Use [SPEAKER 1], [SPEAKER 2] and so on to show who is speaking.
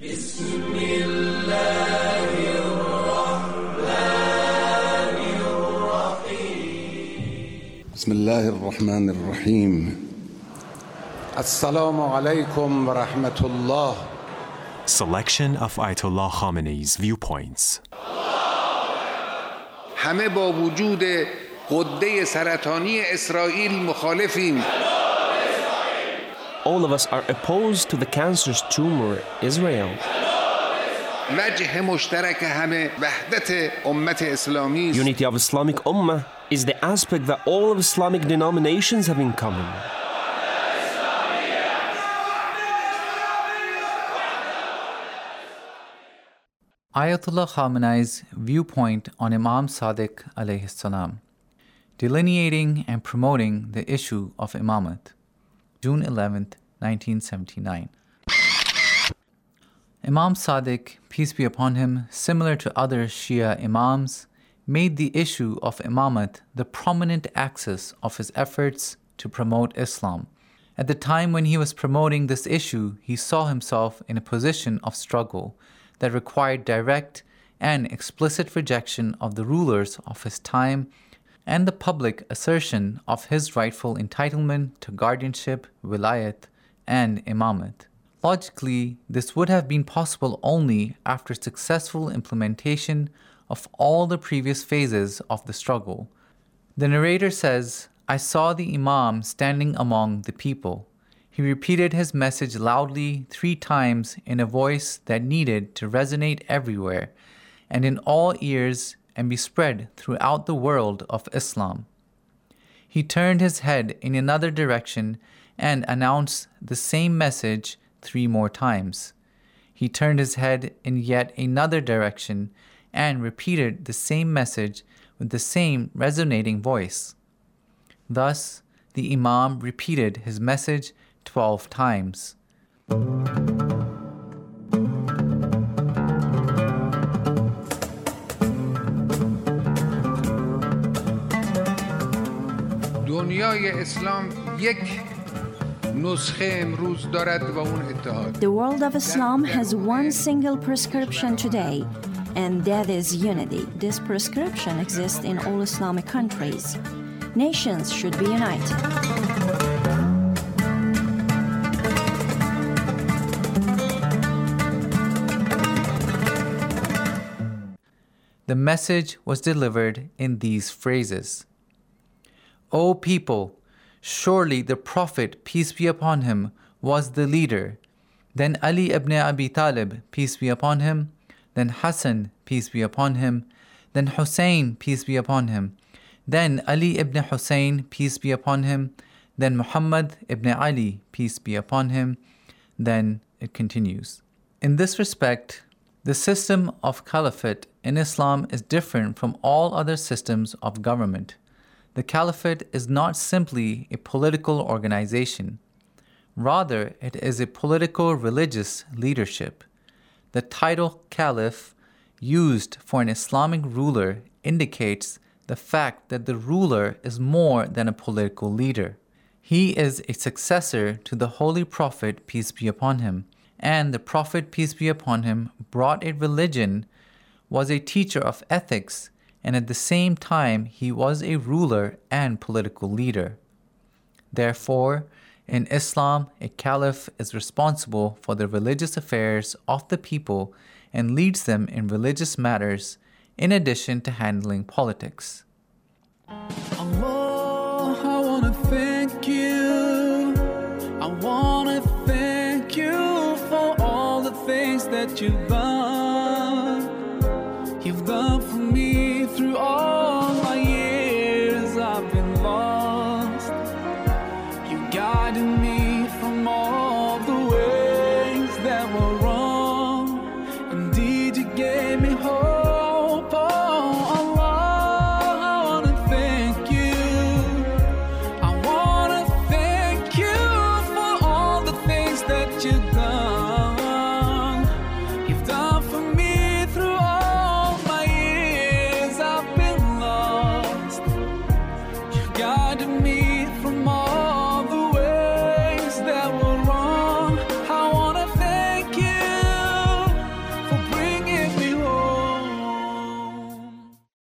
[SPEAKER 1] بسم الله الرحمن الرحیم. السلام علیکم و رحمت الله.
[SPEAKER 2] Selection of Ayatollah Khamenei's viewpoints.
[SPEAKER 1] همه با وجود غده سرطانی اسرائیل مخالفیم.
[SPEAKER 3] All of us are opposed to the cancerous tumor, Israel.
[SPEAKER 1] وجه مشترک همه وحدت امت اسلامی است.
[SPEAKER 3] Unity of Islamic Ummah is the aspect that all of Islamic denominations have in common.
[SPEAKER 4] Ayatollah Khamenei's viewpoint on Imam Sadiq alayhi salam, delineating and promoting the issue of Imamate, June 11th, 1979. Imam Sadiq, peace be upon him, similar to other Shia Imams, made the issue of Imamate the prominent axis of his efforts to promote Islam. At the time when he was promoting this issue, he saw himself in a position of struggle that required direct and explicit rejection of the rulers of his time and the public assertion of his rightful entitlement to guardianship, wilayat, and imamate. Logically, this would have been possible only after successful implementation of all the previous phases of the struggle. The narrator says, "I saw the Imam standing among the people. He repeated his message loudly 3 times in a voice that needed to resonate everywhere and in all ears and be spread throughout the world of Islam. He turned his head in another direction and announced the same message 3 more times. He turned his head in yet another direction and repeated the same message with the same resonating voice. Thus, the Imam repeated his message 12 times.
[SPEAKER 1] دنیای اسلام یک نسخه امروز دارد و اون اتحاد.
[SPEAKER 5] The world of Islam has one single prescription today, and that is unity. This prescription exists in all Islamic countries. Nations should be united.
[SPEAKER 4] The message was delivered in these phrases. O people, surely the Prophet, peace be upon him, was the leader. Then Ali ibn Abi Talib, peace be upon him. Then Hassan, peace be upon him. Then Hussein, peace be upon him. Then Ali ibn Hussein, peace be upon him. Then Muhammad ibn Ali, peace be upon him. Then it continues. In this respect, the system of caliphate in Islam is different from all other systems of government. The caliphate is not simply a political organization. Rather, it is a political religious leadership. The title caliph used for an Islamic ruler indicates the fact that the ruler is more than a political leader. He is a successor to the Holy Prophet, peace be upon him, and the Prophet, peace be upon him, brought a religion, was a teacher of ethics, and at the same time he was a ruler and political leader. Therefore, in Islam, a caliph is responsible for the religious affairs of the people and leads them in religious matters, in addition to handling politics.
[SPEAKER 6] Allah, I want to thank you. I want to thank you for all the things that you've done. You've done